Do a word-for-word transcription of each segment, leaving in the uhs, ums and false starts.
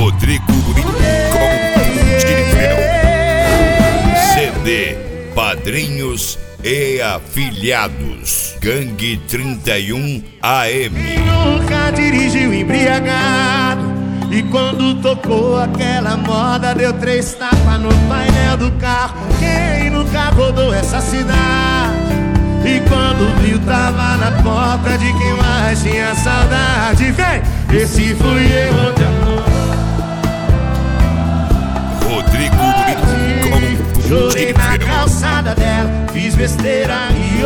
Rodrigo Inconfundível. C D Padrinhos e Afiliados. Gangue trinta e um A M. Nunca dirigiu embriagado, e quando tocou aquela moda deu três tapas no painel do carro. Quem nunca rodou essa cidade e quando viu tava na porta de quem mais tinha saudade? Vem, esse fui eu de amor. Rodrigo Inconfundível. Chorei na calçada dela, fiz besteira e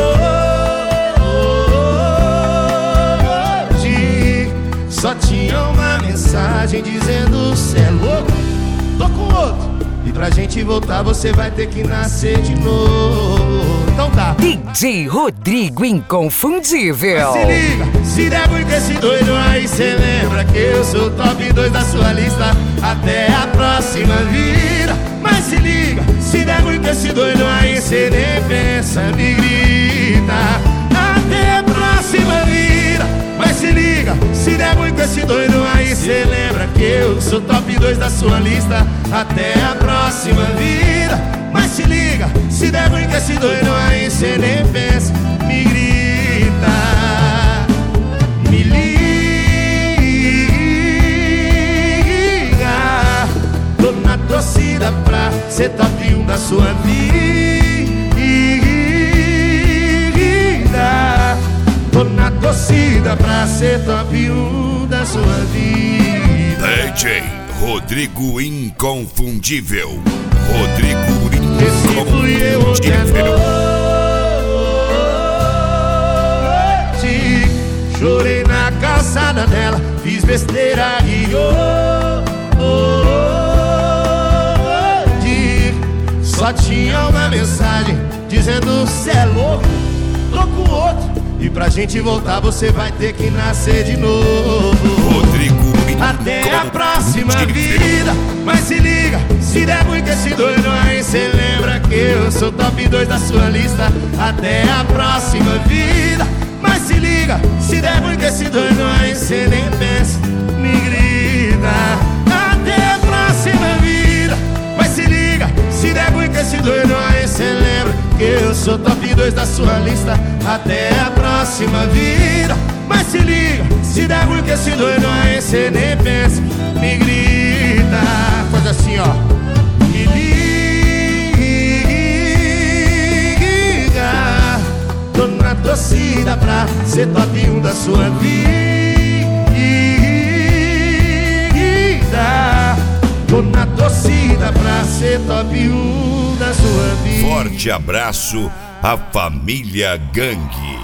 hoje só tinha uma mensagem dizendo: cê é louco, tô com outro, e pra gente voltar você vai ter que nascer de novo. Então tá. D J Rodrigo Inconfundível. Se liga, se der ruim com esse doido aí, cê lembra que eu sou top dois da sua lista. Até a próxima vida. Mas se liga, se der ruim com esse doido aí, cê nem pensa, me grita. Até a próxima vida. Mas se liga, se der ruim com esse doido aí, cê lembra que eu sou top dois da sua lista. Até a próxima vida. Mas se liga, se der ruim com esse doido aí, cê nem pensa, me grita. Me liga, tô na torcida pra ser top um da sua vida. Tô na torcida pra ser top um da sua vida. D J Rodrigo Inconfundível. Rodrigo Esse fui eu de Inconfundível. noite. Chorei na calçada dela, fiz besteira e hoje só tinha uma mensagem dizendo: cê é louco, tô com outro, e pra gente voltar você vai ter que nascer de novo. Rodrigo Até a próxima vida. Mas se liga, se der ruim com esse doido aí, cê lembra que eu sou top dois da sua lista. Até a próxima vida. Mas se liga, se der ruim com esse doido aí, cê nem pensa, me grita. Até a próxima vida. Mas se liga, se der ruim com esse doido aí, cê lembra que eu sou top dois da sua lista. Até a próxima vida. Mas se liga, se der ruim com esse doido aí, cê nem pensa, me grita. Faz assim, ó. Me liga, tô na torcida pra ser top um da sua vida. Tô na torcida pra ser top um da sua vida. Forte abraço à família Gangue.